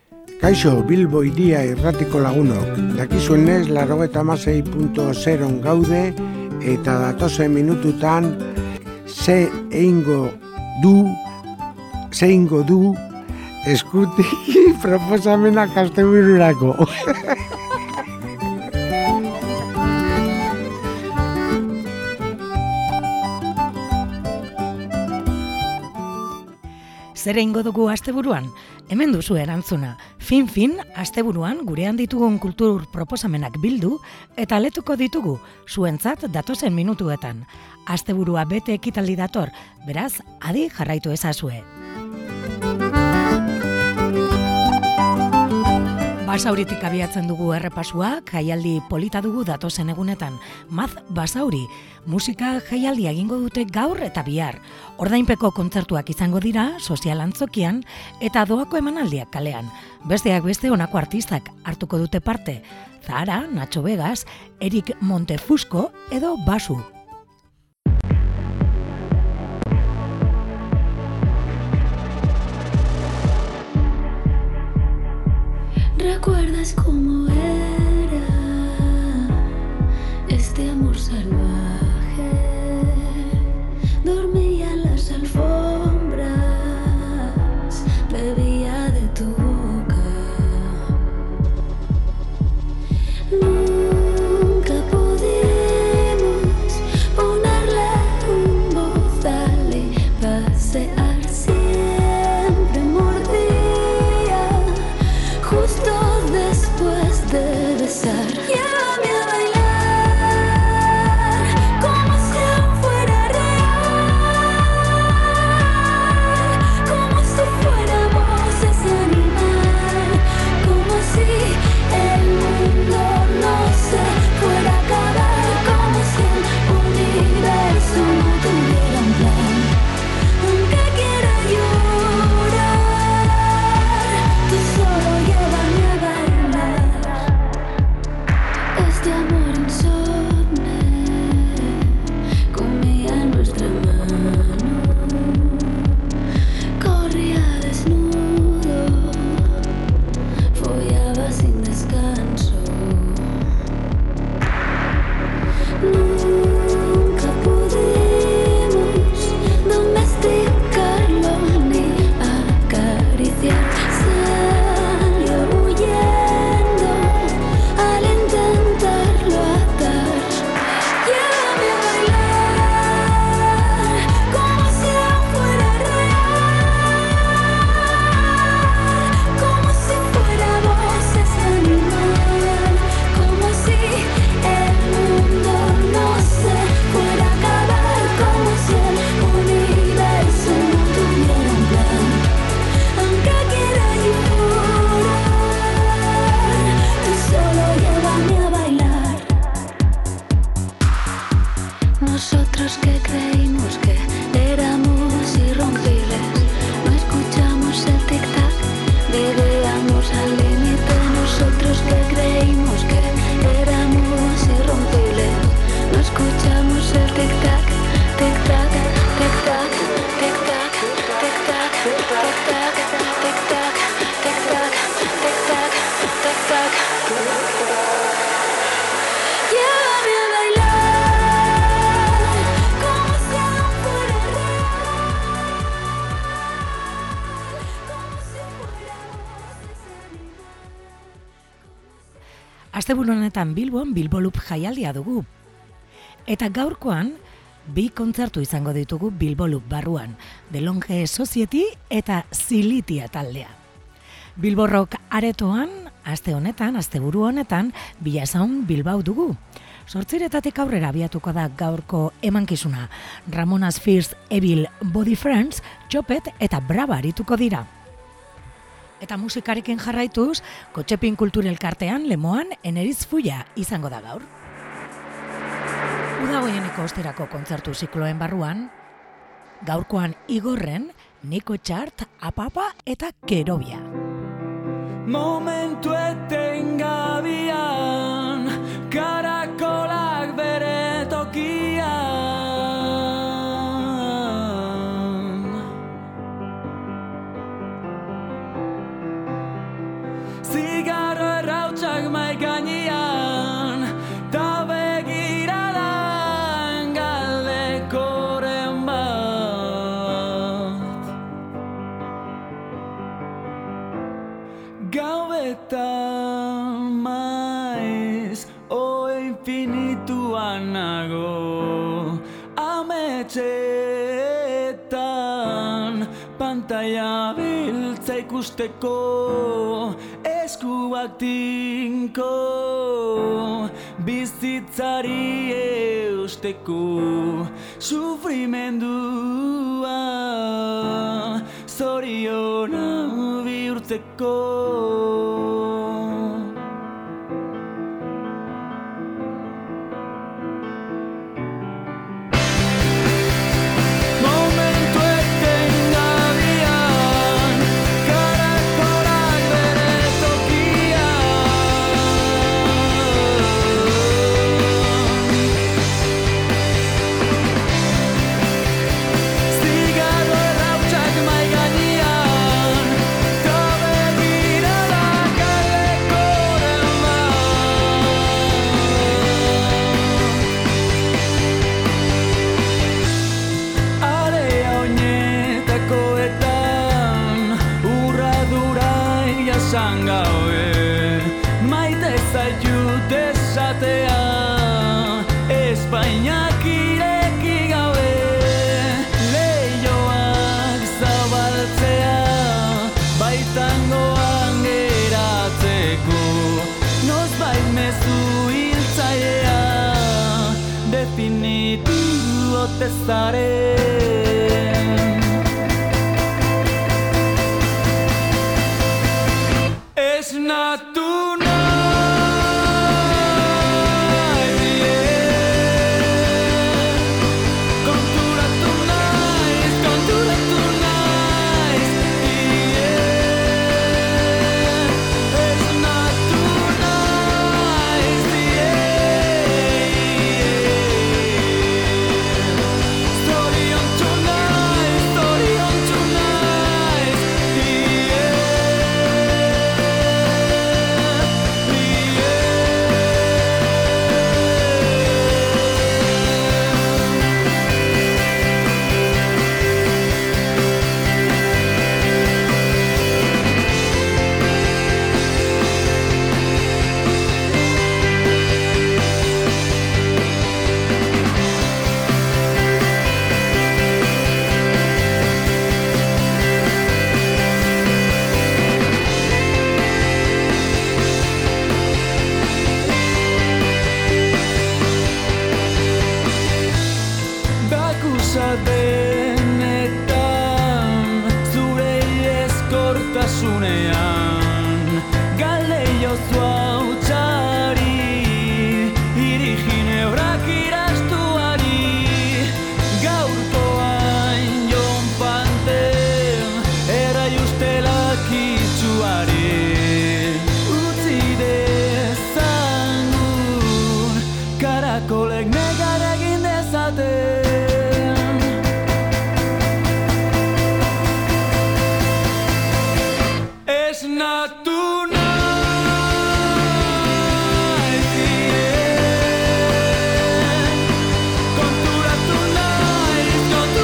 Kaixo, Bilbo iria irratiko lagunok. Dakizuenez, 96.0 gaude eta datozen minututan ze eingo du eskutik proposamenak astebururako. Zer egingo dugu asteburuan? Hemen duzu erantzuna. Fin, asteburuan gurean ditugun kultur proposamenak bildu eta aletuko ditugu zuentzat datozen minutuetan. Asteburua bete ekitaldi dator, beraz, adi jarraitu ezazue. Basauritik abiatzen dugu errepasua, jaialdi polita dugu datozen egunetan. Maz Basauri, musika jaialdia egingo dute gaur eta bihar. Ordainpeko kontzertuak izango dira, sozial antzokian, eta doako emanaldiak kalean. Besteak beste honako artistak hartuko dute parte. Zahara, Nacho Vegas, Erik Montefusco edo Basu. ¿Recuerdas cómo era este amor salvaje? Dormía en las alfombras, bebía de tu boca. Nunca pudimos ponerle un bozal y pasear. Siempre mordía justo después de besar. Llévame a bailar como si aún fuera real, como si fuéramos ese animal, como si el mundo no se fuera a acabar, como si el universo no tuviera un plan. Aunque quiera llorar, tú solo llévame a bailar. Este amor insomne comía en nuestra mano, corría desnudo, follaba sin descanso. Nunca pudimos domesticarlo ni acariciar. Salió huyendo al intentarlo atar. Llévame a bailar como si aún fuera real, como si fuéramos ese animal, como si el mundo no se fuera a acabar, como si el universo no tuviera un plan. Aunque quiera llorar, tú solo llévame a bailar. Nosotros que creímos que éramos irrompibles, no escuchamos el tic-tac, vivíamos al límite. Nosotros que creímos que éramos irrompibles, no escuchamos el tic-tac, tic-tac, tic-tac, tic-tac, tic-tac, tic-tac, tic-tac, tic-tac, tic-tac, tic-tac. Llévame a bailar como si aún fuera real, como si fuéramos ese animal. Asteburu honetan Bilbon Bilbolup jaialdia dugu. Eta gaurkoan, bi kontzertu izango ditugu Bilbolup barruan, Delonge Society eta Zilitia taldea. Bilborrok aretoan, asteburu honetan, Bilasaun Bilbao dugu. 8:00 aurrera abiatuko da gaurko emankizuna. Ramonas First Evil Body Friends, Txopet eta Brava arituko dira. Eta musikarekin jarraituz, Kotxepin Kulturelkartean Lemoan Eneriz Fulla izango da gaur. Udagoieneko osterako kontzertu zikloen barruan, gaurkoan Igorren, Niko Txart, Apapa eta Kerobia. Momentu etengabian, karakolak bere tokian. Gauetan maiz, infinituan nago, ametxetan pantalla biltza ikusteko, eskuak tinko, bizitzari eusteko, sufrimendua, zoriona bihurtzeko. Maite zaitut esatea, Espainiak ireki gabe, leihoak zabaltzea, baitangoan geratzeko, nozbait mezu hiltzailea, definitu ote zaren. Esnatu naiz, konturatu naiz, esnatu naiz, zoriontsu naiz, denetan, zure eskortasunean, galdeiozua hutsari, hiri ginebrak irastuari, gaurkoan jon panten, errai ustelak itxuari, utzi dezagun, karakolek negar egin dezaten. Esnatu naiz, konturatu naiz,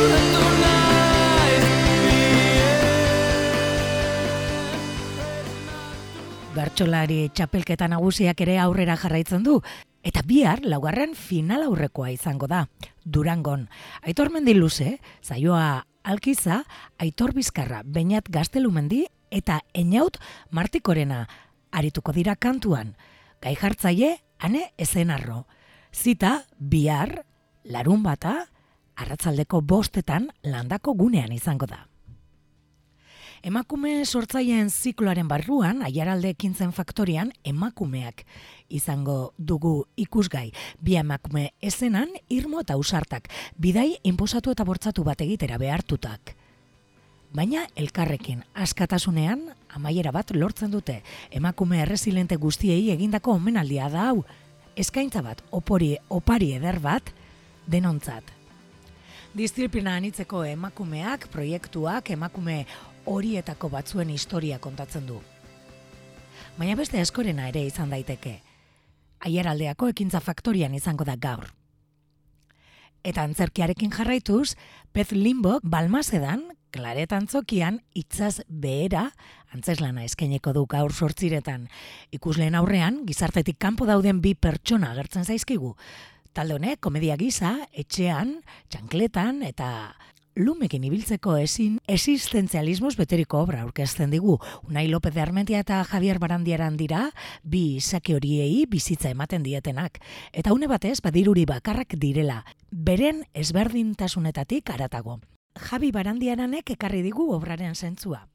Bertsolari txapelketa nagusiak ere aurrera jarraitzen du, eta bihar laugarren final aurrekoa izango da, Durangon. Aitor Mendiluze, Saioa Alkiza, Aitor Bizkarra, Beñat Gaztelumendi eta Eñaut Martikorena arituko dira kantuan. Gai jartzaile Ane Ezenarro. Zita bihar, larunbata, arratsaldeko 5:00 Landako gunean izango da. Emakume sortzaileen zikloaren barruan, Aiaralde Ekintzen Faktorian, emakumeak izango dugu ikusgai. Bi emakume ezenan, irmo eta ausartak, bidai inposatu eta bortzatu bat egitera behartutak. Baina elkarrekin, askatasunean, amaiera bat lortzen dute. Emakume erresilente guztiei egindako omenaldia da hau. Eskaintza bat, opari eder bat, denontzat. Disziplina anitzeko emakumeak, proiektuak, emakume horietako batzuen historia kontatzen du. Baina beste askorena ere izan daiteke. Aiaraldeako Ekintza Faktorian izango da gaur. Eta antzerkiarekin jarraituz, Pez Limbo Balmasedan, Klaret Antzokian, Itzaz Behera Antzeslana eskaineko du gaur 8:00 ikusleen aurrean, gizartetik kanpo dauden bi pertsona agertzen zaizkigu. Talde honek komedia gisa, etxean, txankletan eta lumekin ibiltzeko existentzialismoz beteriko obra aurkezten digu. Unai López de Armentia eta Javier Barandiaran dira, bi izaki horiei bizitza ematen dietenak. Eta une batez, badiruri bakarrak direla, beren ezberdintasunetatik haratago. Javi Barandiaranek ekarri digu obraren zentzua.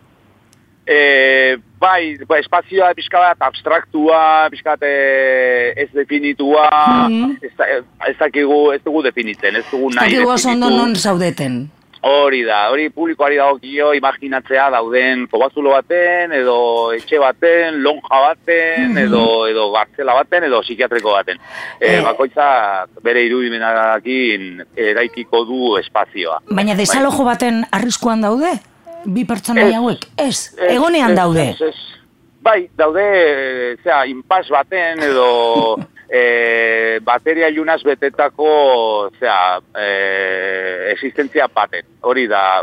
Bai, espazioa pixka bat abstraktua, pixka bat ez definitua, ez dugu definitzen, ez dugu nahi definitu. Ez ondo non zaudeten. Hori da, hori publikoari dagokio imaginatzea dauden kobazulo baten, edo etxe baten, lonja baten, edo gartzela baten, edo psikiatriko baten. Bakoitza bere irudimenarekin eraikiko du espazioa. Baina desalojo baten arriskuan daude? Bi pertsonai hauek? Ez, egonean daude. Bai, daude, inpas baten edo bateria ilunaz betetako existentzia baten. Hori da,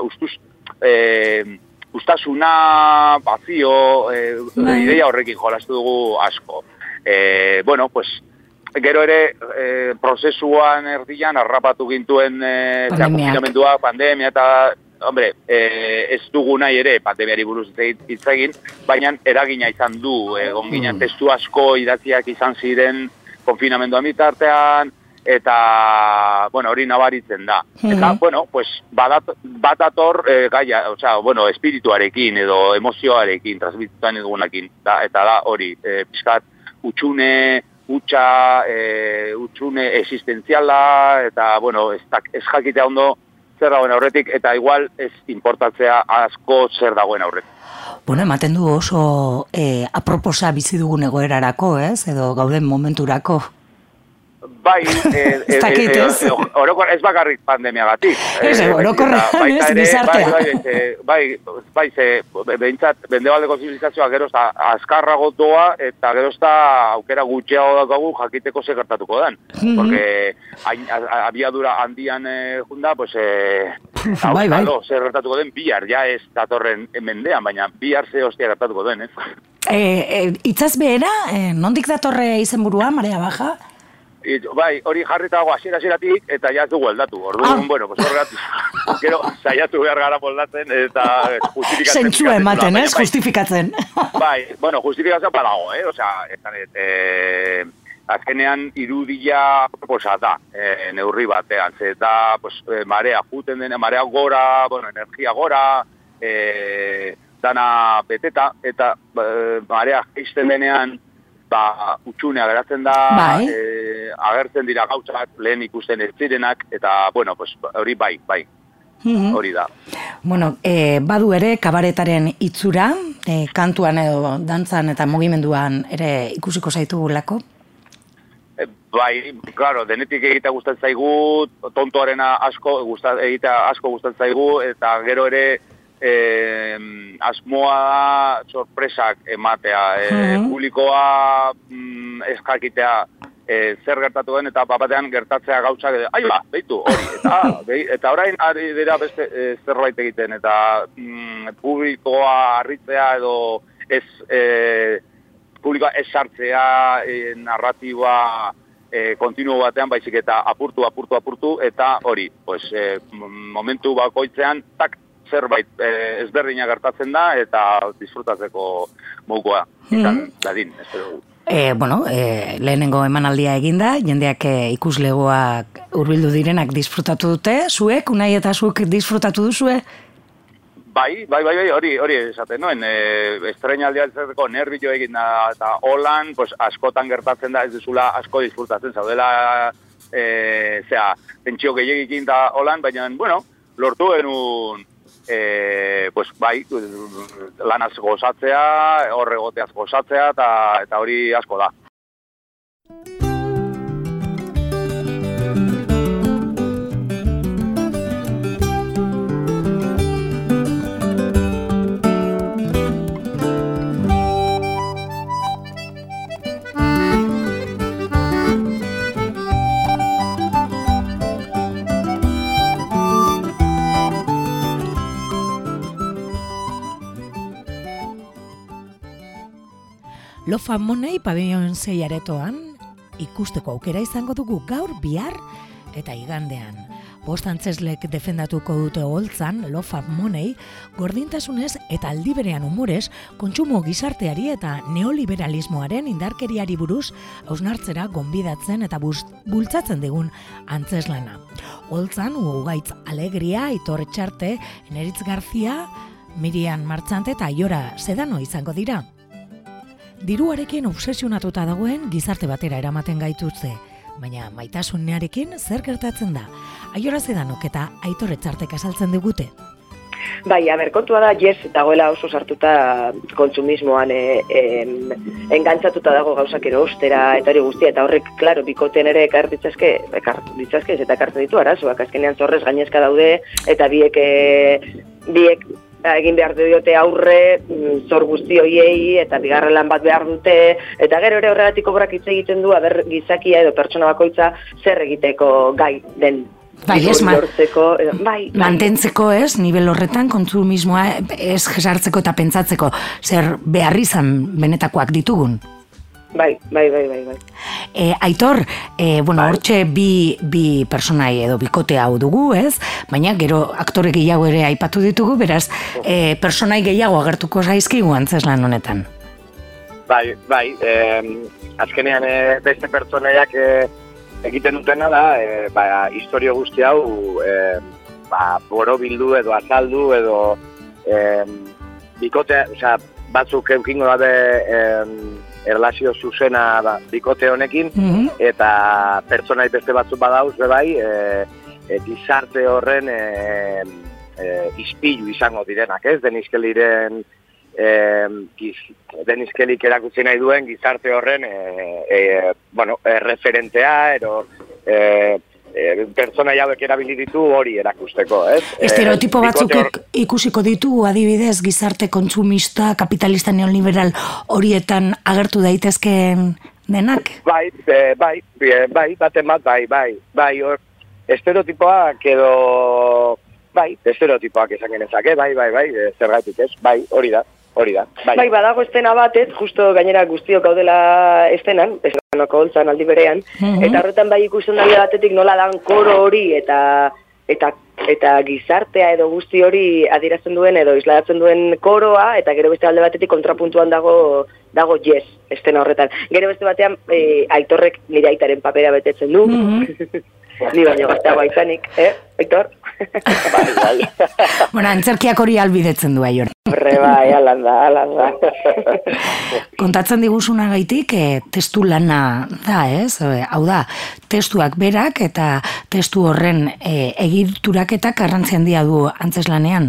ustasuna, bazio, ideia horrekin jolastu dugu asko. Bueno, pues, gero ere prozesuan erdian harrapatu gintuen konfinamendua, pandemia eta hombre, ez dugu nahi ere pandemiari buruz hitz egin, baina eragina izan du, egon ginen testu asko idatziak izan ziren konfinamenduan bitartean, eta, bueno, hori nabaritzen da. Eta, bueno, pues, bat ator gaia, bueno, espirituarekin edo emozioarekin, transmititzen dugunakin, eta da hori, pixkat, utxune existenziala, eta, bueno, ez jakitea ondo zer dagoen aurretik, eta igual ez importatzea asko zer dagoen aurretik. Bueno, ematen du oso aproposa bizi dugun egoerarako, ez? Edo gauden momenturako. Bai, orokor ez bakarrik pandemiagatik. Ez, orokorrean ez, gizartea. Bai, behintzat, bendebaldeko zibilizazioa geroz azkarrago doa, eta geroz aukera gutxiago daukagu jakiteko ze gertatuko den. Porque abiadura handian junda, pues, zer gertatuko den bihar, ja ez datorren mendean, baina bihar ze hostia gertatuko den, ez? Itzaz behera, nondik datorre izenburua, Marea Baja? Bai, hori jarritago hasieratik eta ja ez dugu aldatu. Orduan, bueno, pues horregatik. Gero saiatu behar gara moldatzen eta justifikatzen. Zentzua ematen, ez? Justifikatzen. Bai, bueno, justifikatzen badago, Osea, azkenean irudia proposa da, neurri batean. Eta, pues, marea juten dena, marea gora, bueno, energia gora, dana beteta, eta marea jaisten denean, utxunea geratzen da, agertzen dira gauzak, lehen ikusten ez zirenak, eta, bueno, pues, hori bai, hori da. Bueno, badu ere, kabaretaren itzura, kantuan edo dantzan eta mugimenduan ere ikusiko zaitugulako? Bai, claro, denetik egitea gustatzen zaigu, tontoarena egitea asko gustatzen zaigu, eta gero ere, asmoa da sorpresak ematea, publikoa eskakitea zer gertatu den, eta batean gertatzea gauzak, behitu, hori, eta orain ari dira beste zerbait egiten, eta publikoa harritzea edo publikoa ez sartzea narratiba kontinuo batean, baizik eta apurtu, eta hori, pues, momentu bakoitzean, zerbait ezberdina gertatzen da eta disfrutatzeko modukoa izan dadin, espero dugu. Lehenengo emanaldia eginda, jendeak ikuslegoak hurbildu direnak disfrutatu dute, zuek, Unai eta zuek disfrutatu duzue? Bai, hori esaten noen, estreinaldia ezerreko nerbio egin da, eta holan, pues, askotan gertatzen da, ez duzula asko disfrutatzen, zaudela, pentsio gehiagikin da holan, baina, bueno, lortu genuen, pues bai, lanaz gozatzea, horregoteaz gozatzea, eta hori asko da. Lofa Money pabellon 6 aretoan ikusteko aukera izango dugu gaur, bihar eta igandean. 5 antzeslek defendatuko dute Oltzan Lofa Money gordintasunez eta aldi berean humorez kontsumo gizarteari eta neoliberalismoaren indarkeriari buruz hausnartzera gonbidatzen eta bultzatzen digun antzeslana. Oltzan Ugaitz Alegria, Aitor Etxarte, Eneritz Garzia, Miriam Martxante eta Aiora Sedano izango dira. Diruarekin obsesionatuta dagoen gizarte batera eramaten gaituzte, baina maitasunearekin zer gertatzen da? Aiora Zedanok eta Aitor Etxartek azaltzen digute. Bai, kontua da, dagoela oso sartuta kontsumismoan engantzatuta dago gauzak erostera eta hori guztia, eta horrek, klaro, bikoten ere ekar ditzazke eta ekartzen ditu arazoak, azkenean zorrez gainezka daude, eta biek egin behar diote aurre, zor guzti hoiei, eta bigarren lan bat behar dute, eta gero ere horregatik obrak hitz egiten du, gizakia edo pertsona bakoitza zer egiteko gai den. Bai, mantentzeko ez, nivel horretan kontsumismoa ez jesartzeko eta pentsatzeko, zer behar izan benetakoak ditugun. Bai. Aitor, hortxe bi personai edo bikote hau dugu, ez? Baina gero aktore gehiago ere aipatu ditugu, beraz, personai gehiago agertuko zaizkigu antzeslan honetan. Bai, azkenean beste pertsonaiak egiten dutena da, historio guzti hau borobildu edo azaldu edo bikote, batzuk eukingo dabe erlazio zuzena bikote honekin, eta pertsonai beste batzuk badauz, bai, gizarte horren ispilu izango direnak, ez? Denis Kellyk erakutsi nahi duen gizarte horren referentea, pertsona hauek erabili ditu hori erakusteko, ez? Estereotipo batzuk ikusiko ditu, adibidez, gizarte kontsumista, kapitalista neoliberal horietan agertu daitezkeen denak? Bai, baten bat, bai, estereotipoak edo, estereotipoak esan genezake, bai, zergatik ez, bai, hori da. Bai, badago estena bat, ez, justo gainera guztiok gaudela estenan, esanoko Oltzan aldi berean, eta horretan bai ikusten dalde batetik nola dan koro hori eta gizartea edo guzti hori adierazten duen edo isladatzen duen koroa, eta gero beste alde batetik kontrapuntuan dago yes, estena horretan. Gero beste batean, Aitorrek nire aitaren papera betetzen du. Ni baino gazteago aitanik, Aitor? Bai. Bueno, antzerkiak hori albidetzen du, Aior. Horre, bai, alan da. Kontatzen diguzunagaitik, testu lana da, ez? Hau da, testuak berak eta testu horren egituraketak garrantzi handia du antzeslanean.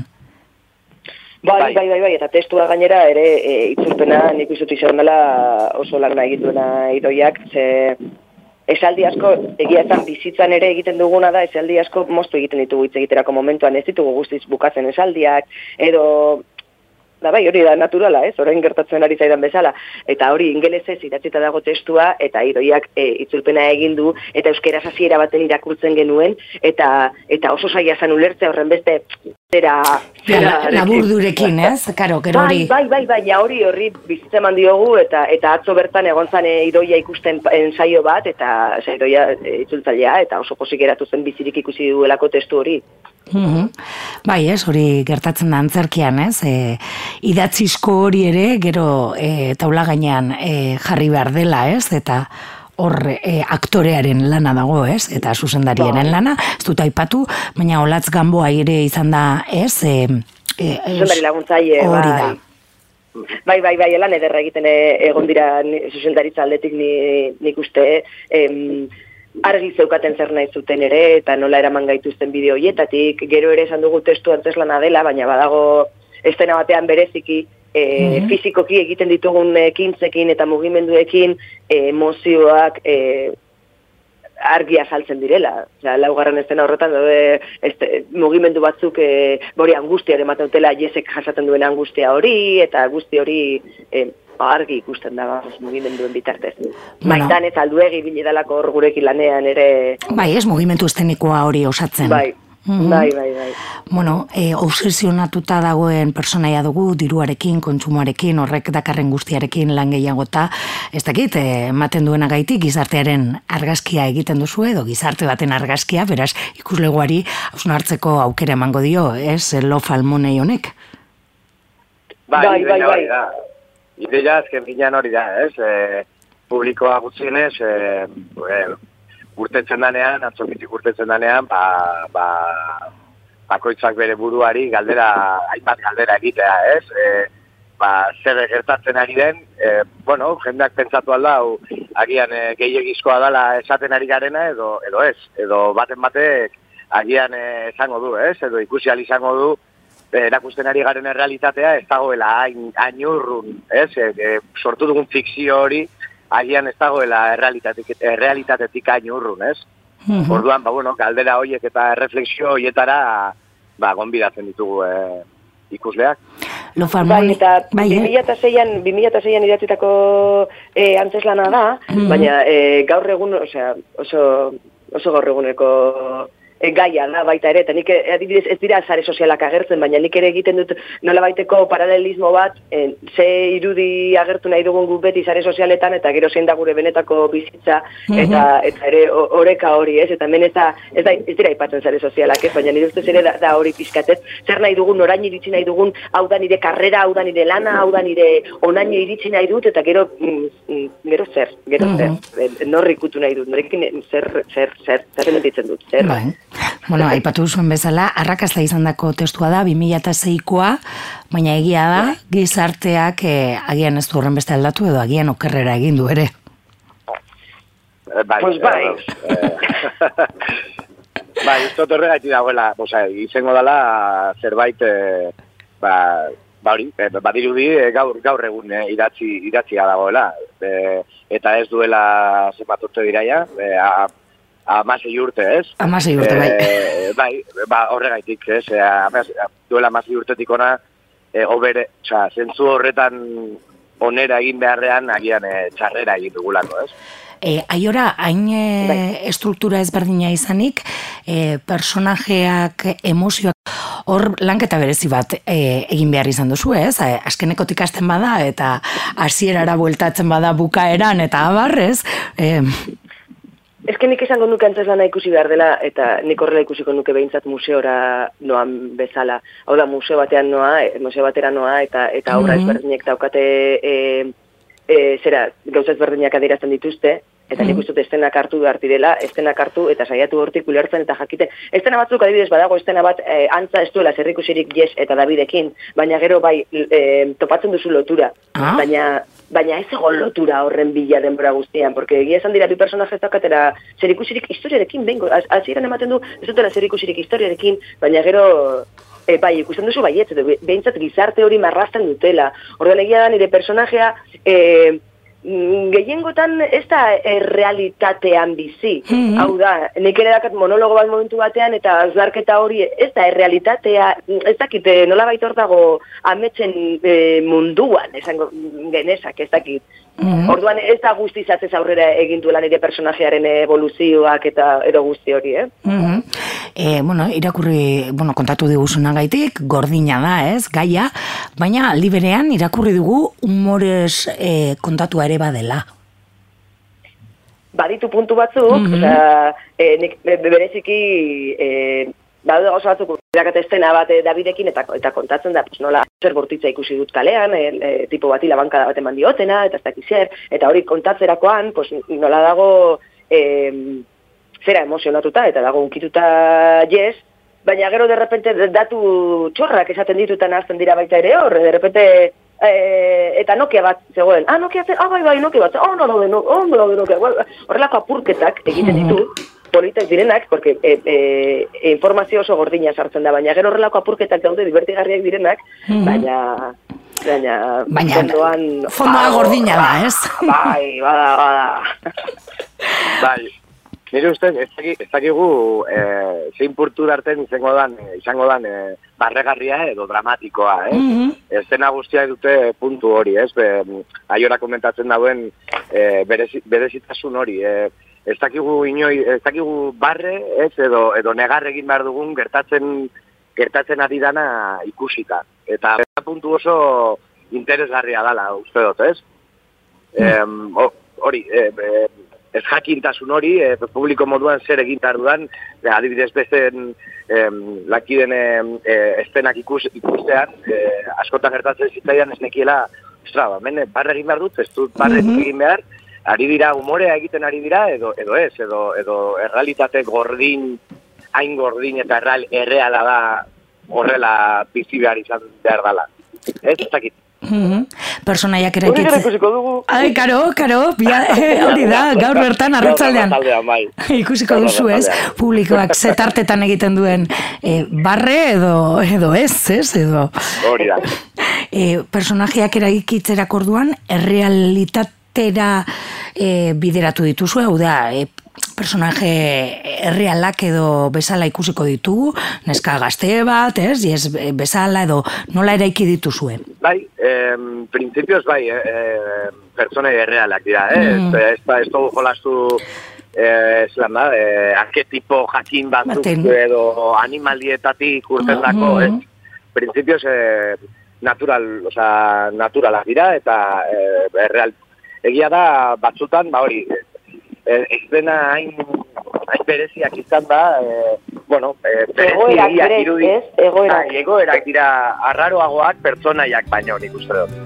Bai, eta testua gainera ere itzulpena nik uste dut izan dela oso lana egituena Idoiak, esaldi asko, egia ezan bizitzan ere egiten duguna da, esaldi asko moztu egiten ditugu hitz egiterako momentuan, ez ditugu guztiz bukatzen esaldiak, edo, bai, hori da naturala, ez, orain gertatzen ari zaidan bezala, eta hori ingelesez idatzita dago testua, eta Idoiak itzulpena egin du, eta euskeraz hasiera baten irakurtzen genuen, eta oso zaila zan ulertzea horren beste, laburdurekin, ez? Karo, gero hori... Bai, hori bizitza eman diogu, eta atzo bertan egon zan Idoia ikusten ensaio bat, eta Idoia itzultzailea, eta oso pozik geratu zen bizirik ikusi duelako testu hori. Bai, ez, hori gertatzen da antzerkian, ez? Idatzizko hori ere, gero taula gainean jarri behar dela, ez? Eta hor aktorearen lana dago, ez? Eta zuzendariaren lana, ez dut aipatu, baina Olatz Gamboa ere izan da, ez? Zuzendari laguntzaile, hori da. Bai, lan ederra egiten egon dira zuzendaritza aldetik nik uste, argi zeukaten zer nahi zuten ere, eta nola eraman gaituzten bideo hoietatik, gero ere esan dugu testu antzeslana dela, baina badago estena batean bereziki, fizikoki egiten ditugun ekintzekin eta mugimenduekin emozioak argi azaltzen direla. Laugarren estena horretan mugimendu batzuk hori angustiaren ematen dutela, Jesek jasaten duen angustia hori, eta guzti hori argi ikusten da mugimenduen bitartez. Maitan ez alduegi biledalako hor gurekin lanean ere... Bai, ez mugimendu estenikoa hori osatzen. Bai. Bai. Bueno, obsesionatuta dagoen personaia dugu, diruarekin, kontsumoarekin, horrek dakarren guztiarekin lan gehiagota, ez dakit, ematen duena gaitik gizartearen argazkia egiten duzu edo gizarte baten argazkia, beraz ikuslegoari hausnartzeko aukera emango dio, ez, Lofalmonei honek? Bai. Ideia azken finean hori da, ez? Publikoa gutxienez, urtetzen danean, atzokitik urtetzen danean, bakoitzak bere buruari hainbat galdera egitea, ez? Zer gertatzen ari den, jendeak pentsatu aldau, agian gehiegizkoa dela esaten ari garena, edo ez, edo baten batek agian esango du, ez? Edo ikusi ahal izango du, erakusten ari garen errealitatea ez dagoela hain urrun, ez? Sortu dugun fikzio hori, agian ez dagoela errealitatetik hain urrun, ez? Orduan, galdera horiek eta refleksio horietara gonbidatzen ditugu ikusleak. Bai, eta 2006an idatzitako antzeslana da, baina gaur egun, oso gaur eguneko gaia da baita ere, eta nik adibidez ez dira sare sozialak agertzen, baina nik ere egiten dut nola baiteko paralelismo bat, ze irudi agertu nahi dugun guk beti sare sozialetan, eta gero zein da gure benetako bizitza, eta ere oreka hori, ez? Eta hemen ez dira aipatzen sare sozialak, ez? Baina nire ustez ere da hori pizkatez, zer nahi dugun, orain iritsi nahi dugun, hau da nire karrera, hau da nire lana, hau da nire onaino iritsi nahi dut, eta gero zer, norri ikutu nahi dut, norekin zer sentitzen dut, zer. Bueno, aipatu zuen bezala, arrakasta izandako testua da, 2006koa, baina egia da, gizarteak agian ez du horren beste aldatu edo agian okerrera egin du ere. Pues bai. Bai, ez dut horregaiti dagoela, izango dela zerbait, badirudi gaur egun idatzia dagoela, eta ez duela zenbat urte diraia, 16 urte, ez? 16 urte, bai. Horregaitik, ez? Duela 16 urtetik ona, zentzu horretan onera egin beharrean, agian txarrera egin dugulako, ez? Aiora, hain estruktura ezberdina izanik, personajeak, emozioak, hor lanketa berezi bat egin behar izan duzu, ez? Azkenekotik hasten bada, eta hasierara bueltatzen bada bukaeran, eta abarrez, Ez que nik esango nuke antzeslana ikusi behar dela, eta nik horrela ikusiko nuke behintzat museora noan bezala. Hau da, museo batera noa, eta aurra ezberdinek daukate gauza ezberdinak adierazten dituzte, eta nik uste dut estenak hartu behar direla, estenak hartu eta saiatu hortik ulertzen eta jakite. Estena batzuk adibidez badago, estena bat antza ez duela zerrikusirik Yes eta Davidekin, baina gero bai topatzen duzu lotura, baina ez egon lotura horren bila denbora guztian, porque egia esan dira bi personaje daukatera zerikusirik historiarekin, bengo, hasieran ematen du ez dutela zerikusirik historiarekin, baina gero bai, ikusten duzu baietz, behintzat gizarte hori marrazten dutela. Orduan egia da nire personajea gehiengotan ez da errealitatean bizi. Hau da, nik ere dakat monologo bat momentu batean eta hausnarketa hori ez da errealitatea, ez dakit nola baita hor dago ametsen munduan, esango genezak, ez dakit. Orduan ez da guztizatzez aurrera egin duela nire personajearen evoluzioak eta edo guzti hori, irakurri, kontatu diguzunagaitik, gordina da, ez, gaia, baina aldi berean irakurri dugu humorez kontatua ere badela. Baditu puntu batzuk, nik bereziki Bada oso batzuk, irakate estena bat Davidekin eta kontatzen da, nola zer bortitza ikusi dut kalean, tipo bati labankada bat eman diotena, eta ez dakiz zer, eta hori kontatzerakoan, nola dago zera emozionatuta, eta dago unkituta Yes, baina gero derrepente datu txorrak esaten ditutan hasten dira baita ere hor, derrepente eta Nokia bat zegoen, Nokia zen, bai, Nokia bat, Nokia, horrelako apurketak egiten ditu, politak direnak, porque informazio oso gordina sartzen da, baina gero horrelako apurketak daude divertigarriak direnak, baina fondoa gordina da, ez? Bai, bada. Bai, nire ustez, ez dakigu zein purtu darten izango dan barregarria edo dramatikoa, Estena guztia dute puntu hori, Aiora komentatzen dauen berezitasun hori, ez dakigu barre, ez, edo negar egin behar dugun gertatzen ari dana ikusita. Eta puntu oso interesgarria dala, uste dut, ez? Hori, ez jakintasun hori, publiko moduan zer egin behar dudan, adibidez bezen lakiden eszenak ikustean, askotan gertatzen zitzaidan ez nekiela, hemen barre egin behar dut, ez dut barre egin behar, ari dira, umorea egiten ari dira, edo ez, edo errealitate hain gordin eta erreala da horrela bizi behar izan behar dala. Ez dakit. Personaiak eraikitzen. Hori ikusiko dugu. Ai, karo, hori da, gaur bertan arratzaldean. Ikusiko duzu, ez? Publikoak zetartetan egiten duen barre edo ez, edo. Hori da. Personajeak eraikitzerak orduan, errealitatera bideratu dituzu, hau da, personaje errealak edo bezala ikusiko ditugu, neska gazte bat, ez? Bezala edo nola eraiki dituzue? Bai, printzipioz bai, pertsona errealak dira, ez dugu jolastu arketipo jakin batzuk edo animalietatik urten dako, printzipioz naturalak dira eta erreal. Egia da batzutan, hori, eszena hain bereziak izan da, egoerak dira arraroagoak pertsonaiak baino, nik uste dut.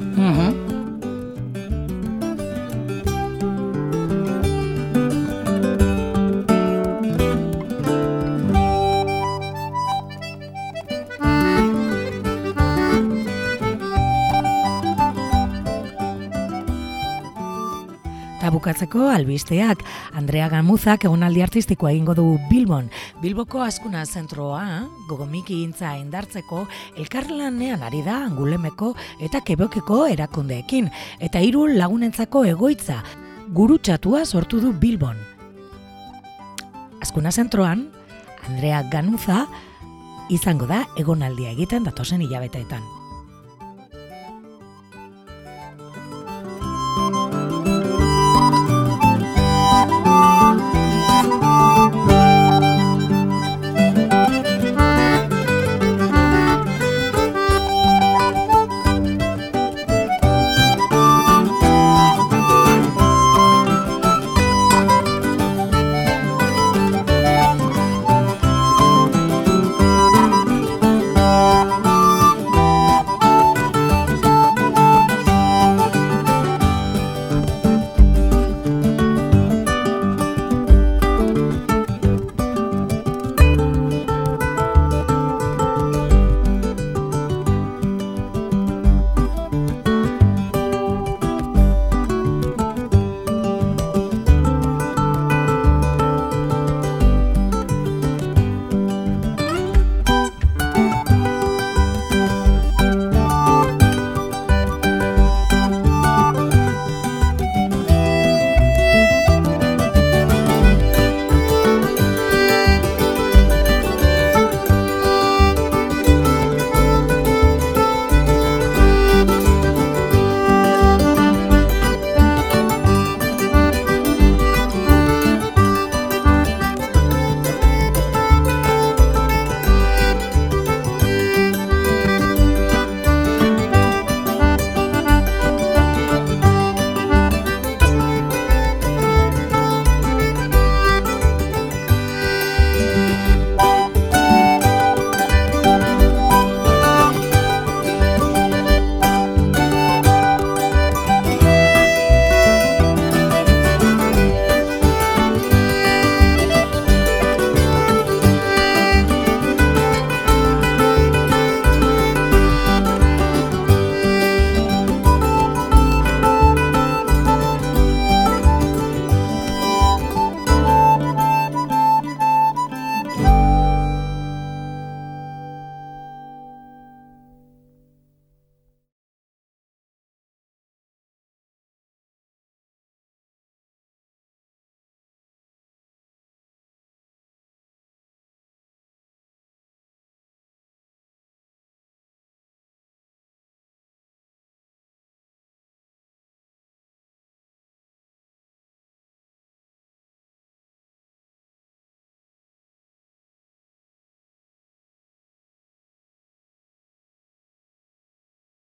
Bukatzeko albisteak, Andrea Gamuzak egonaldi artistikoa egingo du Bilbon. Bilboko Azkuna zentroa, gogomiki intza indartzeko, elkarlanean ari da Angulemeko eta Kebokeko erakundeekin, eta 3 lagunentzako egoitza, gurutxatua sortu du Bilbon. Azkuna zentroan, Andrea Ganuza izango da egonaldia egiten datozen hilabeteetan.